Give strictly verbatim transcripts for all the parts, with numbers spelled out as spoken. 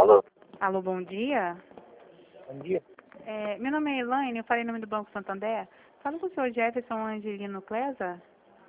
Alô, Alô, bom dia. bom dia. É, meu nome é Elaine, eu falei em nome do Banco Santander. Falo com o senhor Jefferson Angelino Clesa?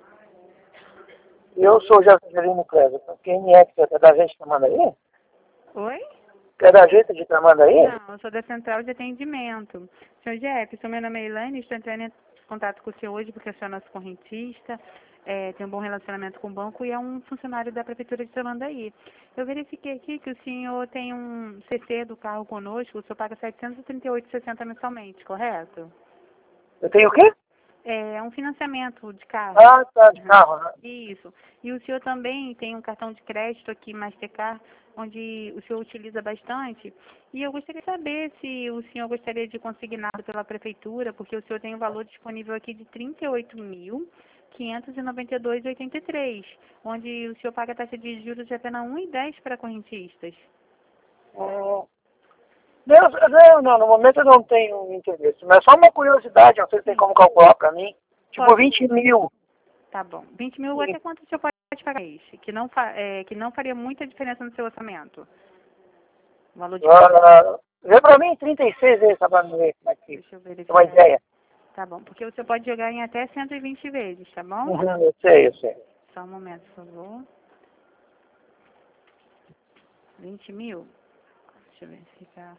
Eu sou o Jacelino Cleber. Quem é que é da gente que manda aí? Oi? É da gente de manda aí? Não, eu sou da Central de Atendimento. senhor Jefferson, meu nome é Elaine, estou entrando em contato com o senhor hoje porque o senhor é nosso correntista, é, tem um bom relacionamento com o banco e é um funcionário da Prefeitura de Tramandaí. Eu verifiquei aqui que o senhor tem um C C do carro conosco, o senhor paga setecentos e trinta e oito reais e sessenta centavos mensalmente, correto? Eu tenho o quê? É um financiamento de carro. Ah, tá, de Uhum. carro, né? Isso. E o senhor também tem um cartão de crédito aqui, Mastercard, onde o senhor utiliza bastante. E eu gostaria de saber se o senhor gostaria de consignado pela prefeitura, porque o senhor tem um valor disponível aqui de trinta e oito mil, quinhentos e noventa e dois reais e oitenta e três centavos, onde o senhor paga a taxa de juros de apenas um vírgula dez para correntistas. Hum, Não, não, não, no momento eu não tenho interesse. Mas só uma curiosidade, não sei se tem Sim. como calcular pra mim. Tipo, Pode. vinte mil. Tá bom. vinte mil, até quanto o senhor pode pagar isso? Que não, fa- é, que não faria muita diferença no seu orçamento. O valor de cada. Uh, vê pra mim trinta e seis vezes, só pra mim ver como é que Deixa eu tem uma verificar. ideia. Tá bom, porque você pode jogar em até cento e vinte vezes, tá bom? Uhum, eu sei, eu sei. Só um momento, por favor. vinte mil? Deixa eu verificar.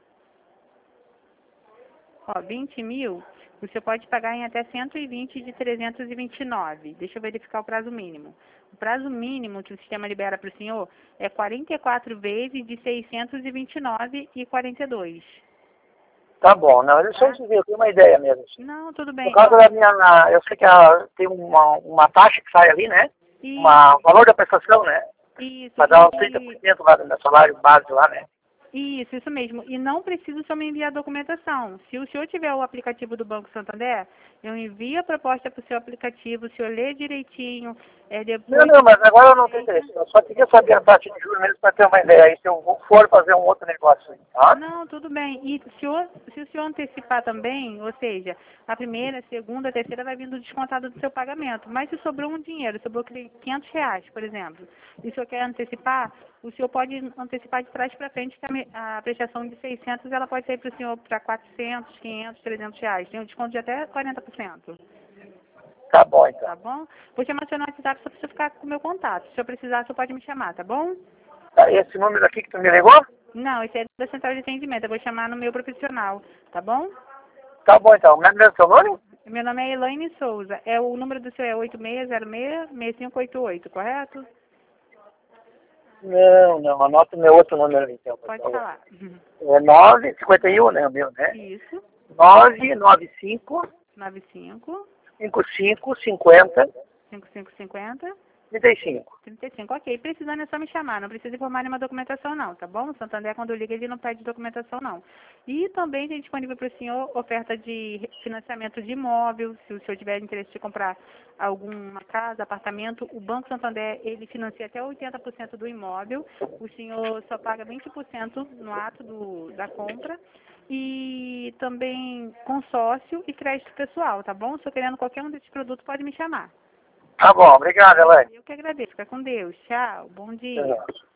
Ó, vinte mil, você pode pagar em até cento e vinte de trezentos e vinte e nove. Deixa eu verificar o prazo mínimo. O prazo mínimo que o sistema libera para o senhor é quarenta e quatro vezes de seiscentos e vinte e nove e quarenta e dois. Tá bom, não, deixa eu te ver, eu tenho uma ideia mesmo. Assim. Não, tudo Por bem. causa Ó, da minha, eu sei que a, tem uma, uma taxa que sai ali, né? Uma, o isso, valor da prestação, né? isso. Para dar uns trinta por E cento lá do meu salário base lá, né? Isso, isso mesmo. E não precisa só me enviar a documentação. Se o senhor tiver o aplicativo do Banco Santander, eu envio a proposta para o seu aplicativo, o senhor lê direitinho, é, Não, depois... não, mas agora eu não tenho interesse. Eu só queria saber a taxa de juros mesmo para ter uma ideia. Aí se eu for fazer um outro negócio aí, tá? Não, tudo bem. E se o, senhor, se o senhor antecipar também, ou seja, a primeira, a segunda, a terceira vai vindo descontado do seu pagamento. Mas se sobrou um dinheiro, sobrou quinhentos reais, por exemplo, e o senhor quer antecipar, o senhor pode antecipar de trás para frente, que a, me- a prestação de seiscentos, ela pode sair para o senhor para quatrocentos, quinhentos, trezentos reais. Tem um desconto de até quarenta por cento. Tá bom, então. Tá bom? Vou chamar o seu no WhatsApp só para você ficar com o meu contato. Se o senhor precisar, o senhor pode me chamar, tá bom? Tá, esse número aqui que tu me ligou? Não, esse é da central de atendimento. Eu vou chamar no meu profissional, tá bom? Tá bom, então. Como é mesmo seu nome? Meu nome é Elaine Souza. É, o número do seu é oito seis zero seis, seis cinco oito oito, correto? Não, não. Anota o meu outro número, então, por Pode favor. falar. É nove cinquenta e um, né? O meu, né? Isso. nove nove cinco nove cinco, cinco cinco cinquenta cinco cinco cinco zero, trinta e cinco. trinta e cinco. Ok, precisando é só me chamar. Não precisa informar nenhuma documentação, não, tá bom? O Santander, quando liga, ele não pede documentação, não. E também tem disponível para o senhor oferta de financiamento de imóvel. Se o senhor tiver interesse de comprar alguma casa, apartamento, o Banco Santander, ele financia até oitenta por cento do imóvel. O senhor só paga vinte por cento no ato do, da compra. E também consórcio e crédito pessoal, tá bom? Se eu querendo qualquer um desses produtos, pode me chamar. Tá bom, obrigado, Elaine. Eu que agradeço. Fica com Deus. Tchau. Bom dia. Tchau.